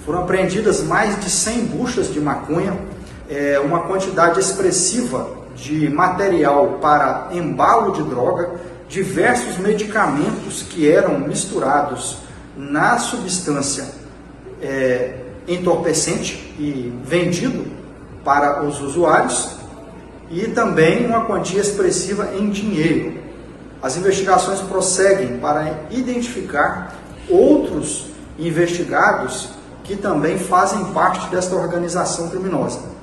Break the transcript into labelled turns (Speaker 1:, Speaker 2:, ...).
Speaker 1: Foram apreendidas mais de 100 buchas de maconha, uma quantidade expressiva de material para embalo de droga, diversos medicamentos que eram misturados na substância entorpecente e vendido para os usuários, e também uma quantia expressiva em dinheiro. As investigações prosseguem para identificar outros investigados que também fazem parte desta organização criminosa.